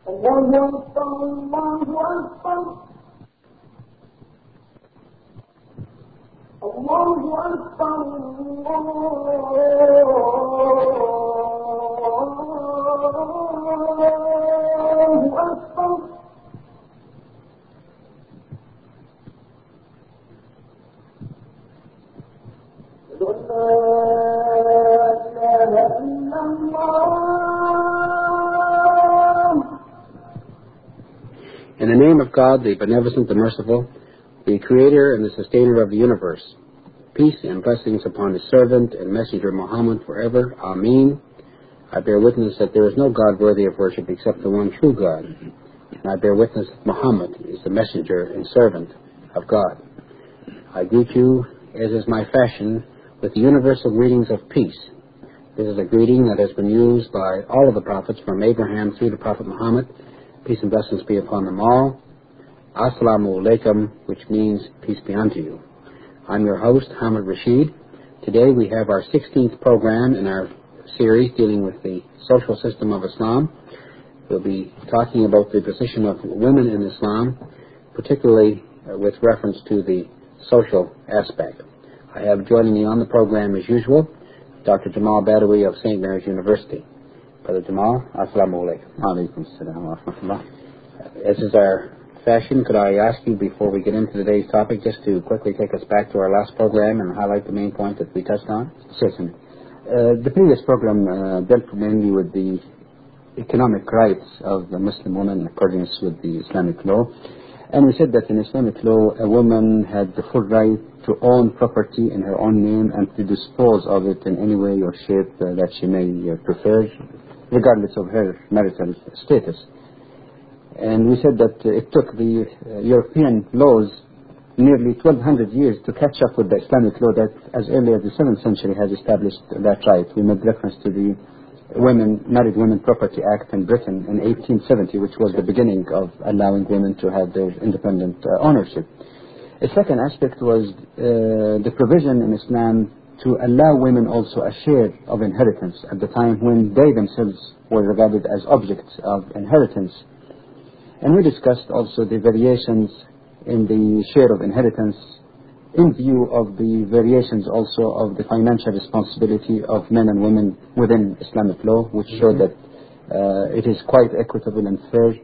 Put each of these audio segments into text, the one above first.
الله أكبر الله أكبر الله أكبر الله أكبر In the name of God, the Beneficent, the Merciful, the Creator and the Sustainer of the universe, peace and blessings upon His servant and messenger Muhammad forever. Ameen. I bear witness that there is no God worthy of worship except the one true God. And I bear witness that Muhammad is the messenger and servant of God. I greet you, as is my fashion, with the universal greetings of peace. This is a greeting that has been used by all of the prophets from Abraham through to Prophet Muhammad. Peace and blessings be upon them all. Assalamu alaikum, which means peace be unto you. I'm your host, Hamid Rashid. Today we have our 16th program in our series dealing with the social system of Islam. We'll be talking about the position of women in Islam, particularly with reference to the social aspect. I have joining me on the program as usual, Dr. Jamal Badawi of St. Mary's University. Brother Jamal, assalamu alaikum. Alaikum assalam wa rahmatullah. As is our fashion, could I ask you before we get into today's topic just to quickly take us back to our last program and highlight the main point that we touched on? Certainly. The previous program dealt mainly with the economic rights of the Muslim woman in accordance with the Islamic law. And we said that in Islamic law, a woman had the full right to own property in her own name and to dispose of it in any way or shape that she may prefer, regardless of her marital status. And we said that it took the European laws nearly 1200 years to catch up with the Islamic law that as early as the 7th century has established that right. We made reference to the Married Women Property Act in Britain in 1870, which was the beginning of allowing women to have their independent ownership. A second aspect was the provision in Islam to allow women also a share of inheritance at the time when they themselves were regarded as objects of inheritance. And we discussed also the variations in the share of inheritance in view of the variations also of the financial responsibility of men and women within Islamic law, which showed that it is quite equitable and fair.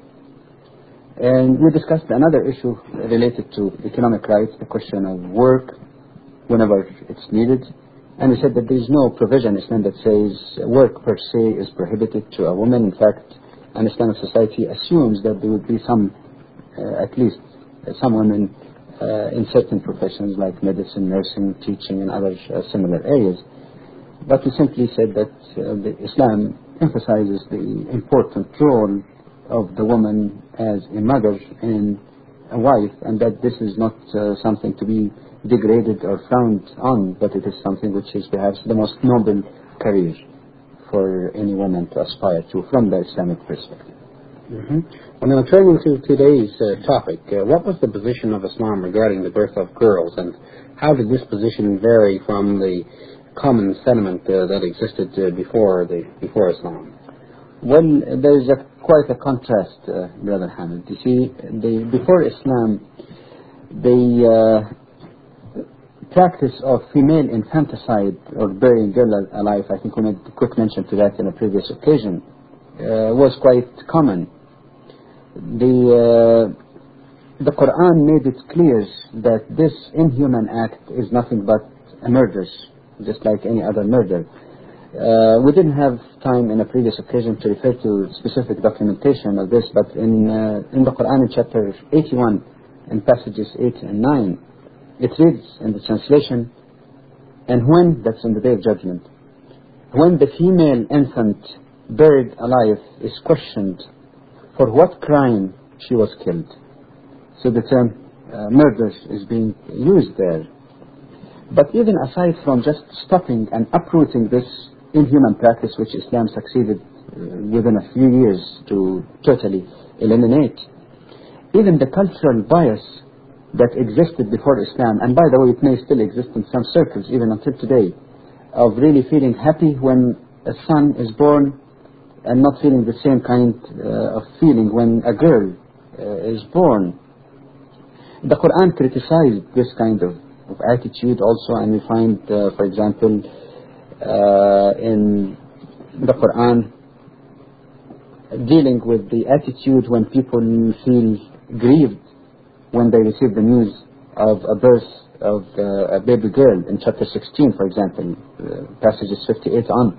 And we discussed another issue related to economic rights, the question of work whenever it's needed. And we said that there is no provision in Islam that says work per se is prohibited to a woman. In fact, an Islamic society assumes that there would be some, at least some women in certain professions like medicine, nursing, teaching, and other similar areas. But we simply said that Islam emphasizes the important role of the woman as a mother and a wife, and that this is not something to be degraded or frowned on, but it is something which is perhaps the most noble career for any woman to aspire to from the Islamic perspective. Well, now turning to today's topic, what was the position of Islam regarding the birth of girls, and how did this position vary from the common sentiment that existed before Islam? Well, there is quite a contrast, Brother Hamid. You see, before Islam, the practice of female infanticide or burying girl alive, I think we made a quick mention to that in a previous occasion, was quite common. The Quran made it clear that this inhuman act is nothing but a murder, just like any other murder. We didn't have time in a previous occasion to refer to specific documentation of this, but in the Quran in chapter 81, in passages 8 and 9, it reads in the translation, and when, that's on the Day of Judgment, when the female infant buried alive is questioned for what crime she was killed. So the term murder is being used there. But even aside from just stopping and uprooting this inhuman practice which Islam succeeded within a few years to totally eliminate, even the cultural bias that existed before Islam, and by the way it may still exist in some circles even until today, of really feeling happy when a son is born and not feeling the same kind of feeling when a girl is born. The Quran criticized this kind of attitude also, and we find, for example, in the Quran dealing with the attitude when people feel grieved when they receive the news of a birth of a baby girl in chapter 16, for example, passages 58 on.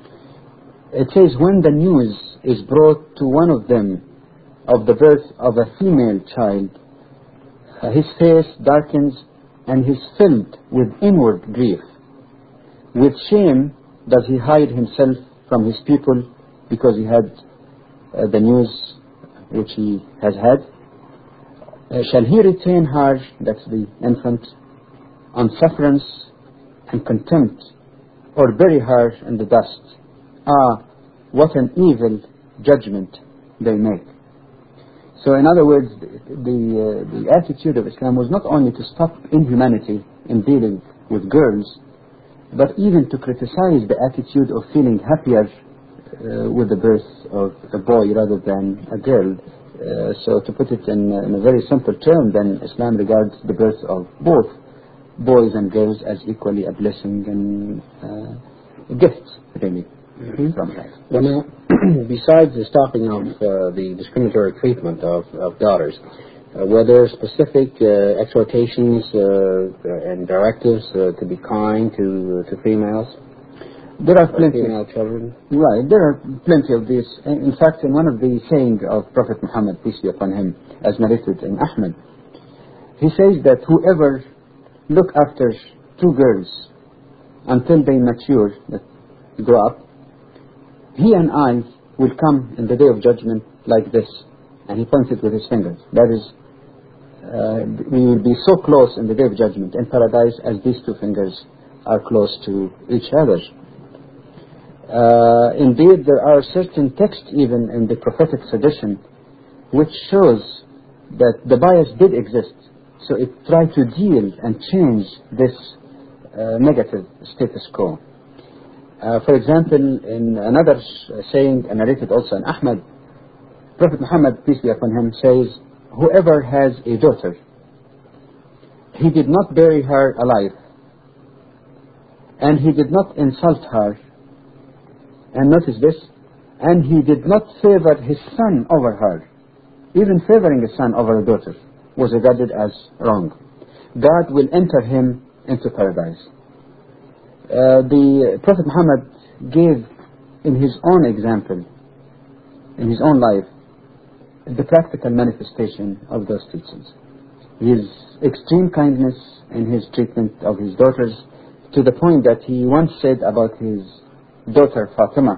It says, when the news is brought to one of them of the birth of a female child, his face darkens and he is filled with inward grief. With shame does he hide himself from his people because he had the news which he has had. Shall he retain her, that's the infant, on sufferance and contempt, or bury her in the dust? Ah, what an evil judgment they make. So in other words, the attitude of Islam was not only to stop inhumanity in dealing with girls, but even to criticize the attitude of feeling happier with the birth of a boy rather than a girl. So to put it in a very simple term, then Islam regards the birth of both boys and girls as equally a blessing and a gift, really, from life. Well, now, besides the stopping of the discriminatory treatment of daughters, were there specific exhortations and directives to be kind to females? There are plenty. Female children? Right, there are plenty of these. In fact, in one of the sayings of Prophet Muhammad, peace be upon him, as narrated in Ahmad, he says that whoever look after two girls until they mature, that grow up, he and I will come in the day of judgment like this. And he points it with his fingers. That is, we will be so close in the day of judgment in paradise as these two fingers are close to each other. Indeed, there are certain texts even in the prophetic tradition which shows that the bias did exist. So it tried to deal and change this negative status quo. For example, in another saying narrated also in Ahmad, Prophet Muhammad, peace be upon him, says, whoever has a daughter, he did not bury her alive, and he did not insult her, and notice this, and he did not favor his son over her. Even favoring a son over a daughter was regarded as wrong. God will enter him into paradise. The Prophet Muhammad gave in his own example, in his own life, the practical manifestation of those teachings. His extreme kindness in his treatment of his daughters, to the point that he once said about his daughter Fatima,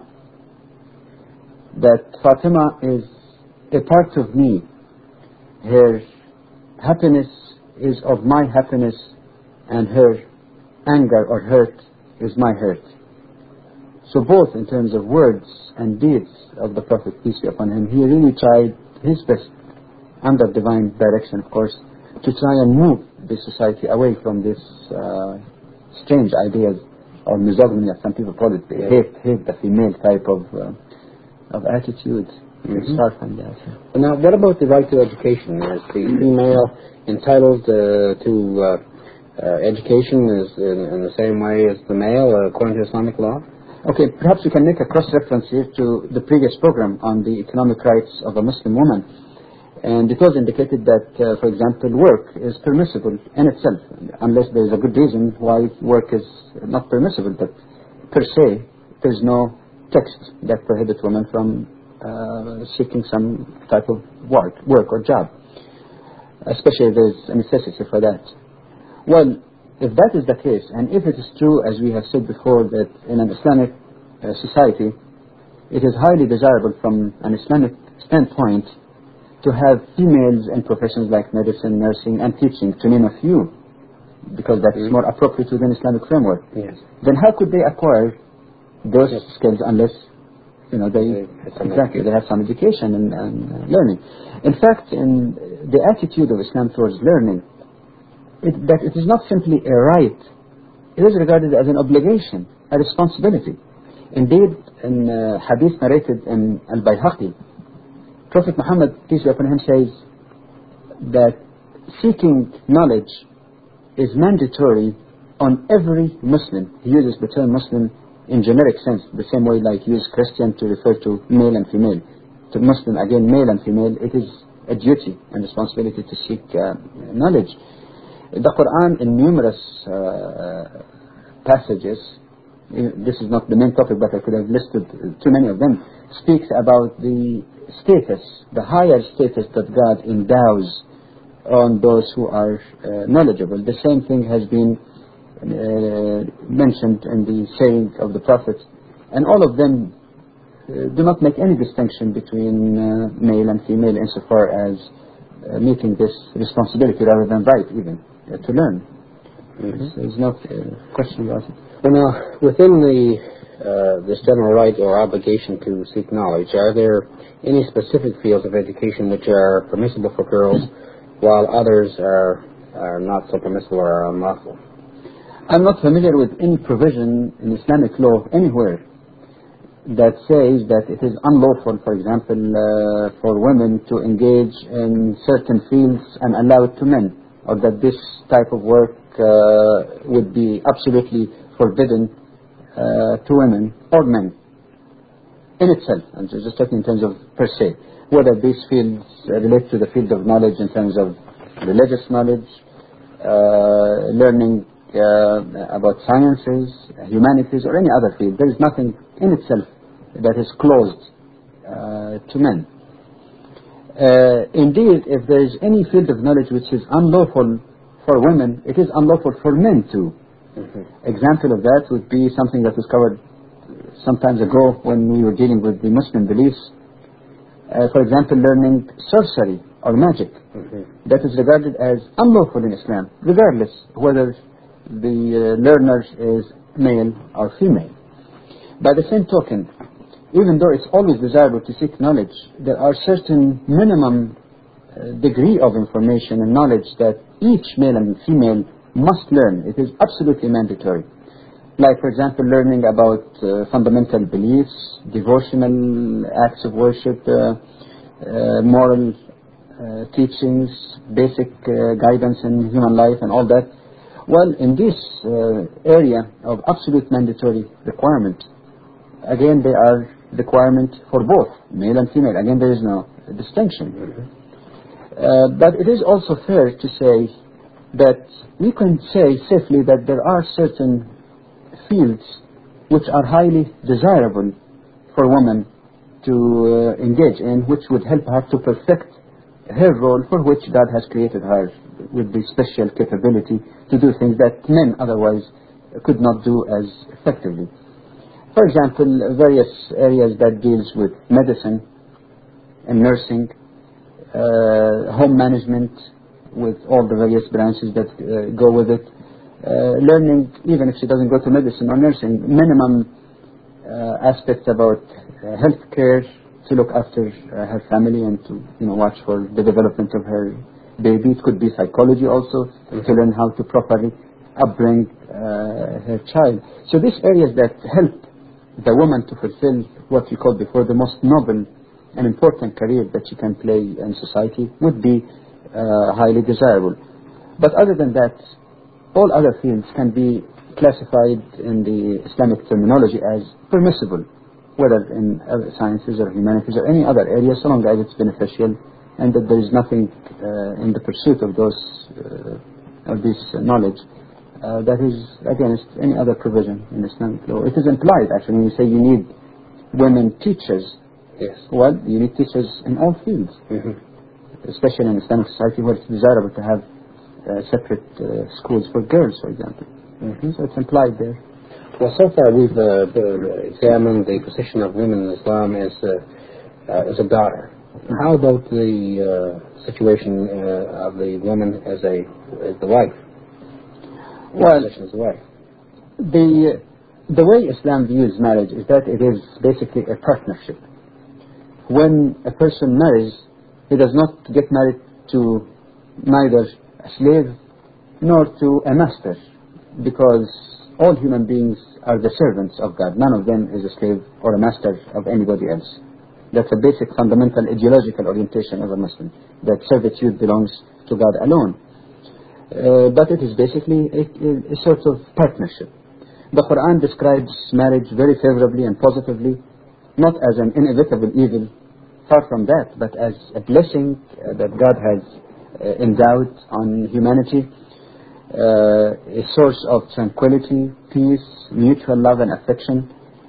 that Fatima is a part of me. Her happiness is of my happiness, and her anger or hurt is my hurt. So both in terms of words and deeds of the Prophet, peace be upon him, he really tried his best, under divine direction of course, to try and move the society away from this strange ideas or misogyny, as some people call it, hate the female type of attitude. Start from that. Now, what about the right to education? Is the female entitled to education in the same way as the male, according to Islamic law? Okay, perhaps we can make a cross-reference here to the previous program on the economic rights of a Muslim woman. And it was indicated that, for example, work is permissible in itself, unless there is a good reason why work is not permissible. But per se, there is no text that prohibits women from seeking some type of work or job, especially if there is a necessity for that. Well, if that is the case, and if it is true, as we have said before, that in an Islamic society, it is highly desirable from an Islamic standpoint to have females in professions like medicine, nursing, and teaching, to name a few, because that is more appropriate within Islamic framework. Yes. Then how could they acquire those skills unless, they have some education and learning? In fact, in the attitude of Islam towards learning, that it is not simply a right, it is regarded as an obligation, a responsibility. Indeed, in hadith narrated in Al-Bayhaqi, Prophet Muhammad, peace be upon him, says that seeking knowledge is mandatory on every Muslim. He uses the term Muslim in generic sense, the same way like use Christian to refer to male and female. To Muslim, again, male and female, it is a duty and responsibility to seek knowledge. The Quran, in numerous passages, this is not the main topic, but I could have listed too many of them, speaks about the status, the higher status that God endows on those who are knowledgeable. The same thing has been mentioned in the saying of the Prophet, and all of them do not make any distinction between male and female insofar as meeting this responsibility rather than right even to learn. There's no question about it. Well, now, within this general right or obligation to seek knowledge, are there any specific fields of education which are permissible for girls, while others are not so permissible or are unlawful? I'm not familiar with any provision in Islamic law anywhere that says that it is unlawful, for example, for women to engage in certain fields and allow it to men, or that this type of work would be absolutely forbidden to women or men in itself. I'm just talking in terms of per se, whether these fields relate to the field of knowledge in terms of religious knowledge, learning about sciences, humanities, or any other field. There is nothing in itself that is closed to men. Indeed, if there is any field of knowledge which is unlawful for women, it is unlawful for men too. Example of that would be something that was covered some time ago when we were dealing with the Muslim beliefs. For example, learning sorcery or magic. That is regarded as unlawful in Islam, regardless whether the learner is male or female. By the same token, even though it's always desirable to seek knowledge, there are certain minimum degree of information and knowledge that each male and female must learn. It is absolutely mandatory. Like, for example, learning about fundamental beliefs, devotional acts of worship, moral teachings, basic guidance in human life and all that. Well, in this area of absolute mandatory requirement, again, they are requirement for both male and female. Again, there is no distinction. But it is also fair to say that we can say safely that there are certain fields which are highly desirable for women to engage in, which would help her to perfect her role for which God has created her with the special capability to do things that men otherwise could not do as effectively. For example, various areas that deals with medicine and nursing, home management with all the various branches that go with it, learning, even if she doesn't go to medicine or nursing, minimum aspects about health care, to look after her family and to watch for the development of her baby. It could be psychology also, to learn how to properly upbring her child. So these areas that help the woman to fulfill what we called before the most noble and important career that she can play in society would be highly desirable. But other than that, all other fields can be classified in the Islamic terminology as permissible, whether in sciences or humanities or any other area, so long as it's beneficial and that there is nothing in the pursuit of this knowledge that is against any other provision in Islamic law. It is implied, actually, when you say you need women teachers. Yes. Well, you need teachers in all fields, especially in Islamic society where it's desirable to have separate schools for girls, for example. So it's implied there. Well, so far we've examined the position of women in Islam as a daughter. How about the situation of the woman as the wife? Well, as a wife. The way Islam views marriage is that it is basically a partnership. When a person marries, he does not get married to neither a slave nor to a master, because all human beings are the servants of God. None of them is a slave or a master of anybody else. That's a basic fundamental ideological orientation of a Muslim, that servitude belongs to God alone. But it is basically a sort of partnership. The Quran describes marriage very favorably and positively, not as an inevitable evil, far from that, but as a blessing that God has endowed on humanity, a source of tranquility, peace, mutual love and affection.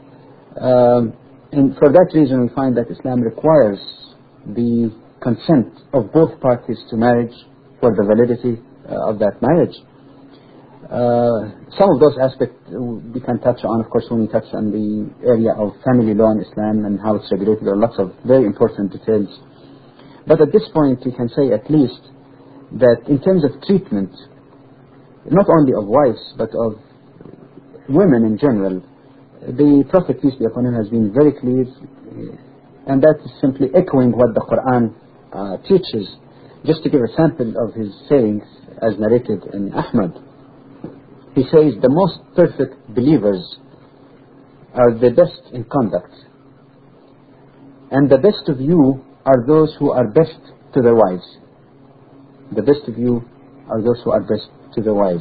And for that reason we find that Islam requires the consent of both parties to marriage for the validity of that marriage. Some of those aspects we can touch on, of course, when we touch on the area of family law in Islam and how it's regulated. There are lots of very important details. But at this point we can say at least that in terms of treatment, not only of wives but of women in general, the Prophet, peace be upon him, has been very clear, and that is simply echoing what the Quran teaches. Just to give a sample of his sayings as narrated in Ahmad, he says, the most perfect believers are the best in conduct, and the best of you are those who are best to their wives. The best of you are those who are best to their wives.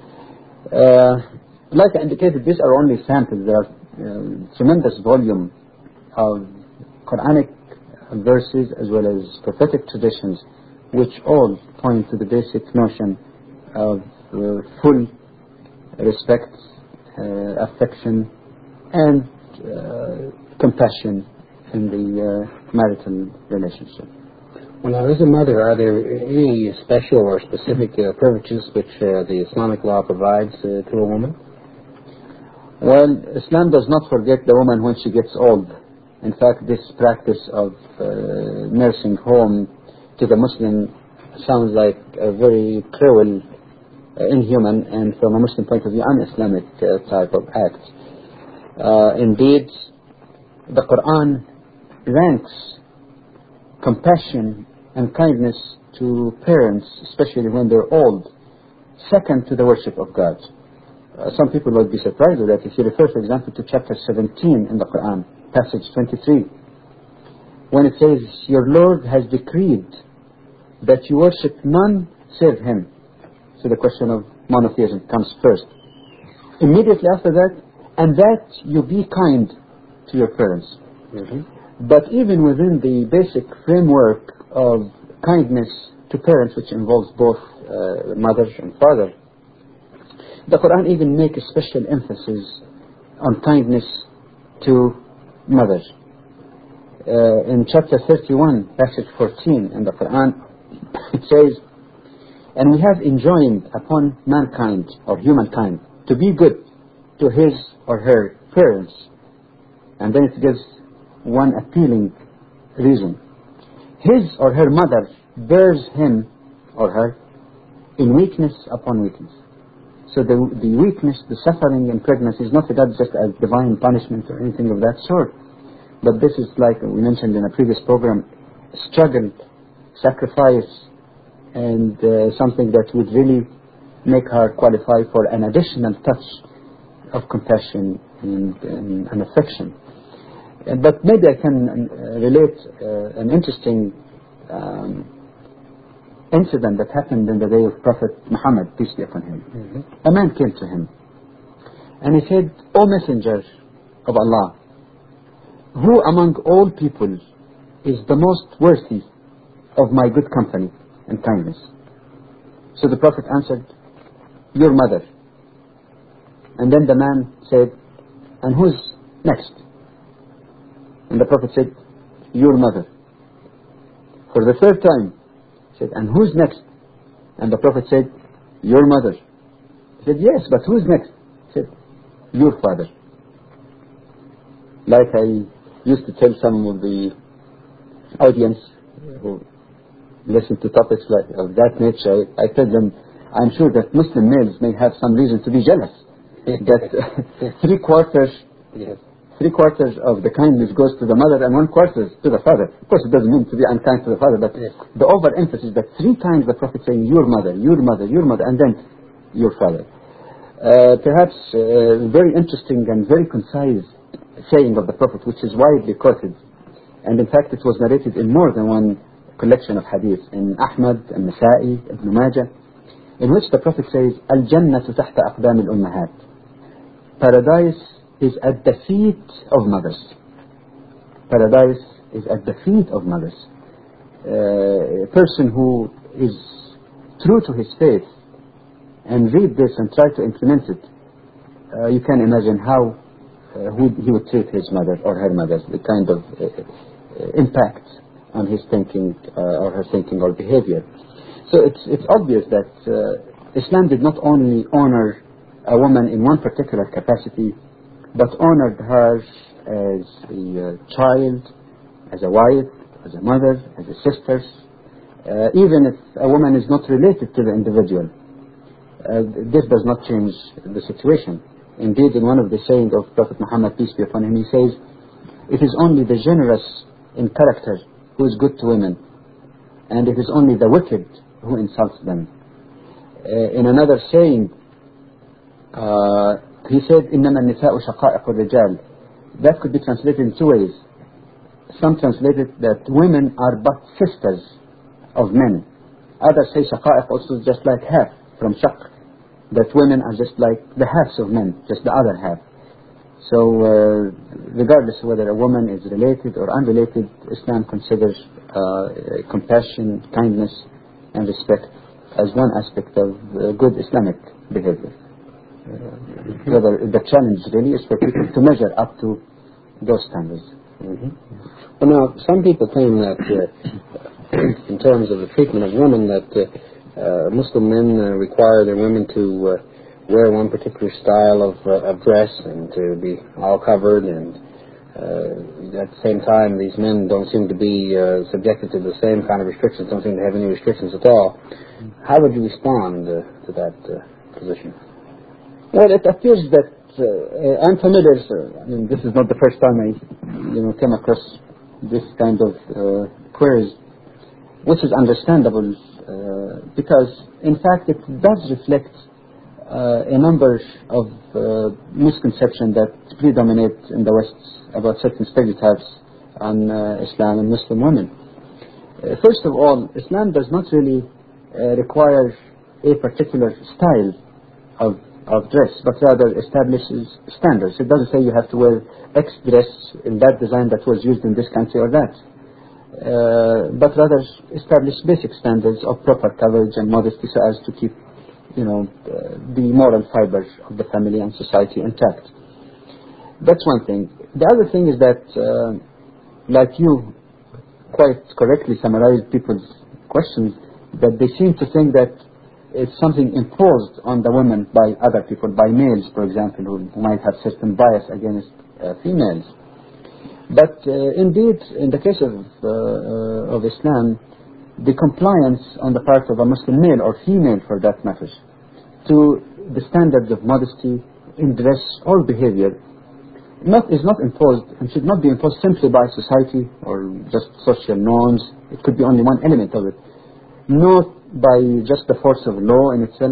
Like I indicated, these are only samples. There are tremendous volume of Quranic verses as well as prophetic traditions which all point to the basic notion of full respect, affection and compassion in the marital relationship. Well, now, as a mother, are there any special or specific privileges which the Islamic law provides to a woman? Well, Islam does not forget the woman when she gets old. In fact, this practice of nursing home to the Muslim sounds like a very cruel, inhuman, and from a Muslim point of view, un-Islamic type of act. Indeed, the Quran ranks compassion and kindness to parents, especially when they're old, second to the worship of God. Some people would be surprised with that. If you refer, for example, to chapter 17 in the Quran, passage 23, when it says, your Lord has decreed that you worship none save Him. So the question of monotheism comes first. Immediately after that, and that you be kind to your parents. Mm-hmm. But even within the basic framework of kindness to parents, which involves both mother and father, the Quran even makes a special emphasis on kindness to mother. In chapter 31, passage 14 in the Quran, it says, and we have enjoined upon mankind, or humankind, to be good to his or her parents. And then it gives one appealing reason. His or her mother bears him or her in weakness upon weakness. So the weakness, the suffering in pregnancy is not regarded just as divine punishment or anything of that sort. But this is, like we mentioned in a previous program, struggle, sacrifice, and something that would really make her qualify for an additional touch of compassion and affection. But maybe I can relate an interesting incident that happened in the day of Prophet Muhammad, peace be upon him. Mm-hmm. A man came to him and he said, O Messenger of Allah, who among all people is the most worthy of my good company and kindness? So the Prophet answered, your mother. And then the man said, and who's next? And the Prophet said, your mother. For the third time, he said, and who's next? And the Prophet said, your mother. He said, yes, but who's next? He said, your father. Like I used to tell some of the audience who listen to topics like of that nature, I tell them, I'm sure that Muslim males may have some reason to be jealous that three quarters of the kindness goes to the mother and 1/4 to the father. Of course, it doesn't mean to be unkind to the father, but the overemphasis that 3 times the Prophet saying, your mother, your mother, your mother, and then your father. Perhaps very interesting and very concise saying of the Prophet, which is widely quoted. And in fact, it was narrated in more than one collection of hadith, in Ahmad, Al-Nasa'i, Ibn Majah, in which the Prophet says, Al-Jannatu tahta aqdam al-ummahat. Paradise is at the feet of mothers. Paradise is at the feet of mothers. A person who is true to his faith and read this and try to implement it, you can imagine how he would treat his mother or her mother, the kind of impact on his thinking or her thinking or behavior. So it's obvious that Islam did not only honor a woman in one particular capacity, but honored her as a child, as a wife, as a mother, as a sister, even if a woman is not related to the individual. This does not change the situation. Indeed, in one of the sayings of Prophet Muhammad, peace be upon him, he says, it is only the generous in character who is good to women, and it is only the wicked who insults them. In another saying, he said, إِنَّمَا النِّسَاءُ شَقَائِقُ الرِّجَالِ. That could be translated in two ways. Some translated that women are but sisters of men. Others say shaqa'iq also just like half, from shaq, that women are just like the halves of men, just the other half. So regardless of whether a woman is related or unrelated, Islam considers compassion, kindness and respect as one aspect of good Islamic behavior. Whether the challenge really is for people to measure up to those standards. Mm-hmm. Well, now, some people claim that in terms of the treatment of women, that Muslim men require their women to wear one particular style of dress and to be all covered, and at the same time these men don't seem to be subjected to the same kind of restrictions, don't seem to have any restrictions at all. How would you respond to that position? Well, it appears that I'm familiar, I mean, this is not the first time I came across this kind of queries, which is understandable because in fact it does reflect a number of misconceptions that predominate in the West about certain stereotypes on Islam and Muslim women. First of all, Islam does not really require a particular style of dress, but rather establishes standards. It doesn't say you have to wear X dress in that design that was used in this country or that, but rather establish basic standards of proper coverage and modesty so as to keep the moral fibers of the family and society intact. That's one thing. The other thing is that, like you quite correctly summarized people's questions, that they seem to think that it's something imposed on the women by other people, by males, for example, who might have certain bias against females. But indeed, in the case of Islam, the compliance on the part of a Muslim male or female, for that matter, to the standards of modesty in dress or behavior is not imposed and should not be imposed simply by society or just social norms. It could be only one element of it. Not by just the force of law in itself,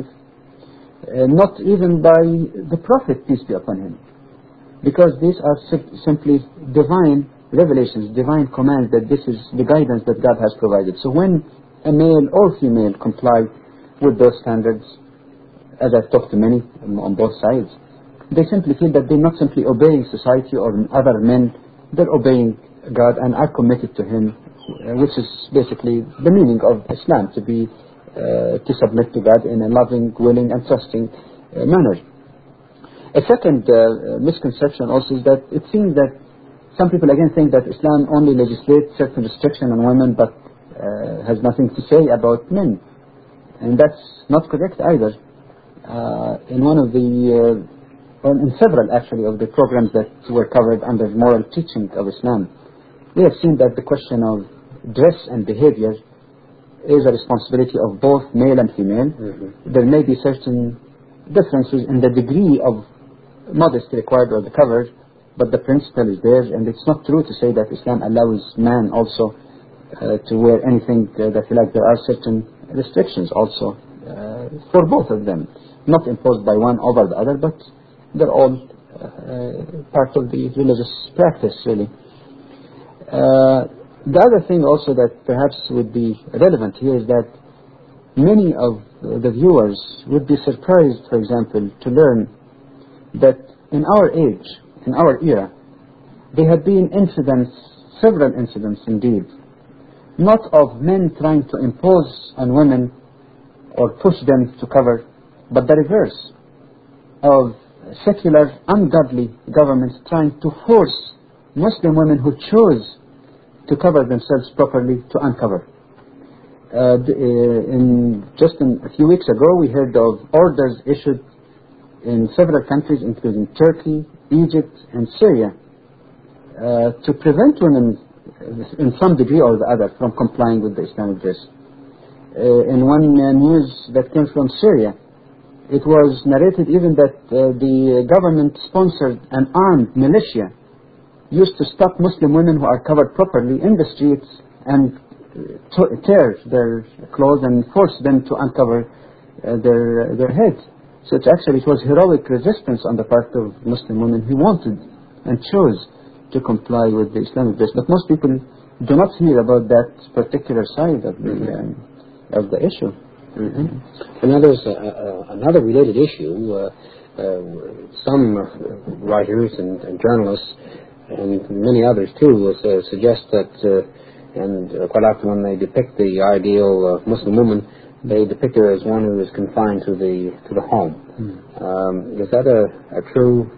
not even by the Prophet, peace be upon him, because these are simply divine revelations, divine commands, that this is the guidance that God has provided. So when a male or female comply with those standards, as I've talked to many on both sides, they simply feel that they're not simply obeying society or other men, they're obeying God and are committed to Him, which is basically the meaning of Islam, to submit to God in a loving, willing and trusting manner. A second misconception also is that it seems that some people again think that Islam only legislates certain restriction on women but has nothing to say about men, and that's not correct either. In one of the in several actually of the programs that were covered under moral teaching of Islam, we have seen that the question of dress and behavior is a responsibility of both male and female. Mm-hmm. There may be certain differences in the degree of modesty required or the cover, but the principle is there, and it's not true to say that Islam allows man also to wear anything that he likes. There are certain restrictions also for both of them. not imposed by one over the other, but they're all part of the religious practice, really. The other thing also that perhaps would be relevant here is that many of the viewers would be surprised, for example, to learn that in our age, in our era, there have been incidents, several incidents indeed, not of men trying to impose on women or push them to cover, but the reverse, of secular, ungodly governments trying to force Muslim women who chose to cover themselves properly to uncover. Just a few weeks ago, we heard of orders issued in several countries, including Turkey, Egypt, and Syria, to prevent women, in some degree or the other, from complying with the Islamic dress. In one news that came from Syria, it was narrated even that the government sponsored an armed militia used to stop Muslim women who are covered properly in the streets and tear their clothes and force them to uncover their heads. So it was heroic resistance on the part of Muslim women who wanted and chose to comply with the Islamic dress. But most people do not hear about that particular side of the issue. Mm-hmm. And there's another related issue. Some writers and journalists, and many others too, suggest that, and quite often when they depict the ideal Muslim woman, they depict her as one who is confined to the home. Is that a true?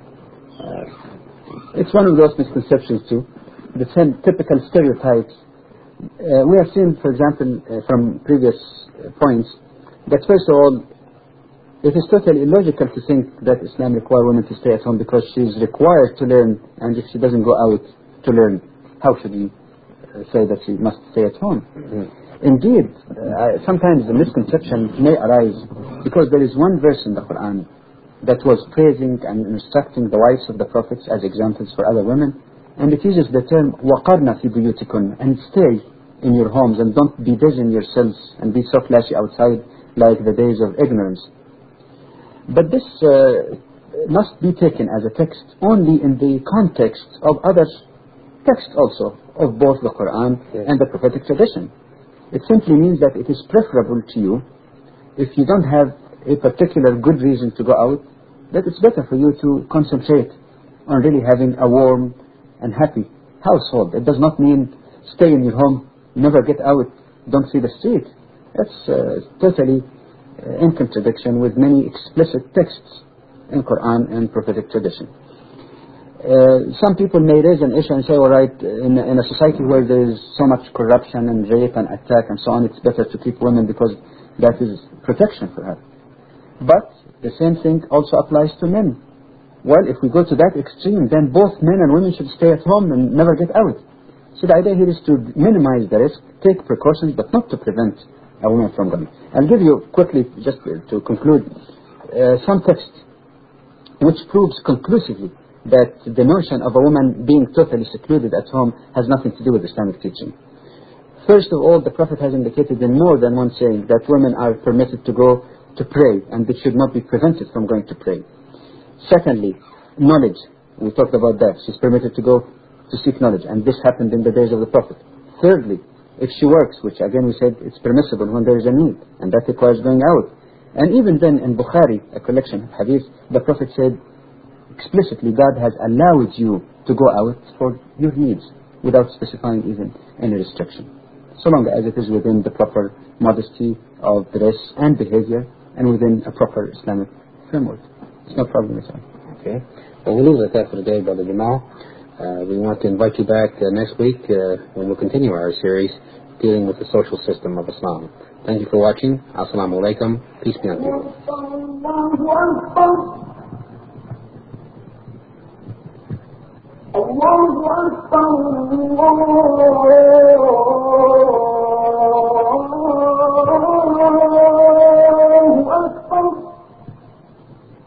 It's one of those misconceptions too. The typical stereotypes. We have seen, for example, from previous points, that first of all, it is totally illogical to think that Islam requires women to stay at home because she is required to learn, and if she doesn't go out to learn, how should you say that she must stay at home? Indeed, sometimes the misconception may arise because there is one verse in the Quran that was praising and instructing the wives of the prophets as examples for other women, and it uses the term وَقَرْنَ فِي بُيُوتِكُنَّ, and stay in your homes and don't be busying yourselves and be so flashy outside like the days of ignorance. But this must be taken as a text only in the context of other texts also, of both the Quran and the prophetic tradition. It simply means that it is preferable to you, if you don't have a particular good reason to go out, that it's better for you to concentrate on really having a warm and happy household. It does not mean stay in your home, never get out, don't see the street. That's totally in contradiction with many explicit texts in Quran and prophetic tradition. Some people may raise an issue and say, all right, in a society where there is so much corruption and rape and attack and so on, it's better to keep women because that is protection for her. But the same thing also applies to men. Well, if we go to that extreme, then both men and women should stay at home and never get out. So the idea here is to minimize the risk, take precautions, but not to prevent a woman from going. I'll give you quickly, just to conclude, some text which proves conclusively that the notion of a woman being totally secluded at home has nothing to do with Islamic teaching. First of all, the Prophet has indicated in more than one saying that women are permitted to go to pray and they should not be prevented from going to pray. Secondly, knowledge. We talked about that. She's permitted to go to seek knowledge, and this happened in the days of the Prophet. Thirdly, if she works, which again we said it's permissible when there is a need, and that requires going out. And even then in Bukhari, a collection of hadith, the Prophet said explicitly, God has allowed you to go out for your needs without specifying even any restriction, so long as it is within the proper modesty of dress and behavior and within a proper Islamic framework. It's no problem at all. Okay. Well, we'll leave it at that for today, Brother Jamal. We want to invite you back next week when we'll continue our series dealing with the social system of Islam. Thank you for watching. Assalamu alaikum. Peace be unto you. الله أكبر الله